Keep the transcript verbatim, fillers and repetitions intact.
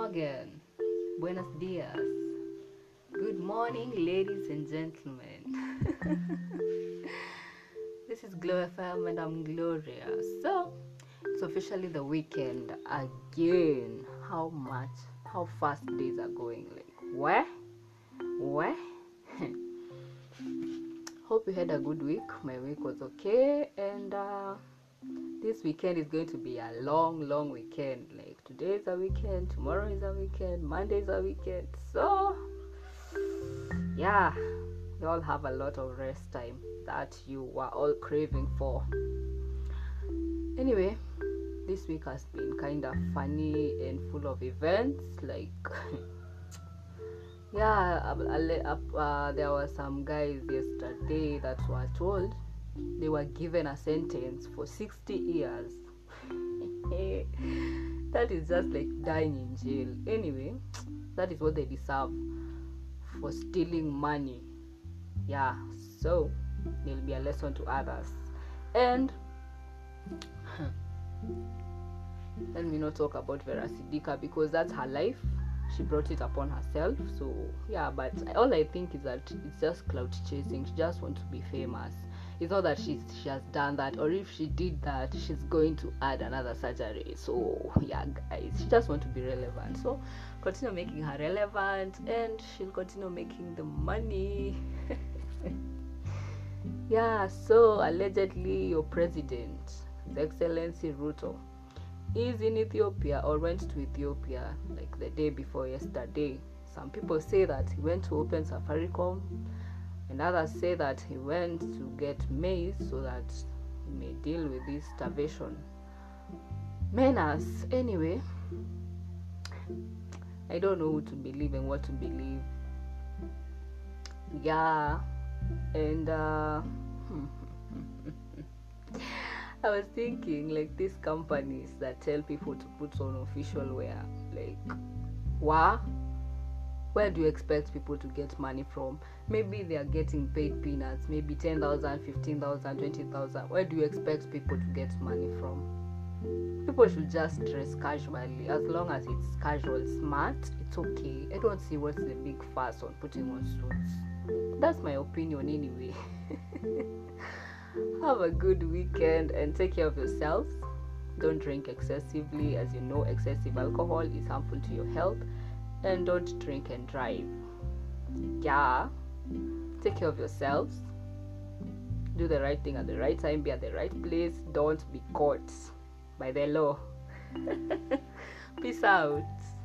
morgen, buenos dias, good morning, ladies and gentlemen. This is Glow F M and I'm Gloria. So, it's officially the weekend again. How much, how fast days are going. Like, where? Where? Hope you had a good week. My week was okay. And, uh, this weekend is going to be a long, long weekend. Like today is a weekend, tomorrow is a weekend, Monday is a weekend. So, yeah, you all have a lot of rest time that you were all craving for. Anyway, this week has been kind of funny and full of events. Like, yeah, uh, uh, there were some guys yesterday that were told they were given a sentence for sixty years. That is just like dying in jail. Anyway, that is what they deserve for stealing money. Yeah, so there'll be a lesson to others. And let me not talk about Vera Sidika because that's her life. She brought it upon herself. So yeah, but all I think is that it's just clout chasing. She just wants to be famous. It's not that she's, she has done that, or if she did that, she's going to add another surgery. So yeah, guys, she just wants to be relevant. So continue making her relevant, and she'll continue making the money. Yeah. So allegedly, your president, His Excellency Ruto, is in Ethiopia or went to Ethiopia like the day before yesterday. Some people say that he went to open Safaricom. And others say that he went to get maize so that he may deal with this starvation menace. Anyway, I don't know who to believe and what to believe. Yeah, and uh, I was thinking, like, these companies that tell people to put on official wear, like, wow. Where do you expect people to get money from? Maybe they are getting paid peanuts, maybe ten thousand, fifteen thousand, twenty thousand. Where do you expect people to get money from? People should just dress casually. As long as it's casual, smart, it's okay. I don't see what's the big fuss on putting on suits. That's my opinion anyway. Have a good weekend and take care of yourselves. Don't drink excessively. As you know, excessive alcohol is harmful to your health. And don't drink and drive. Yeah. Take care of yourselves. Do the right thing at the right time. Be at the right place. Don't be caught by the law. Peace out.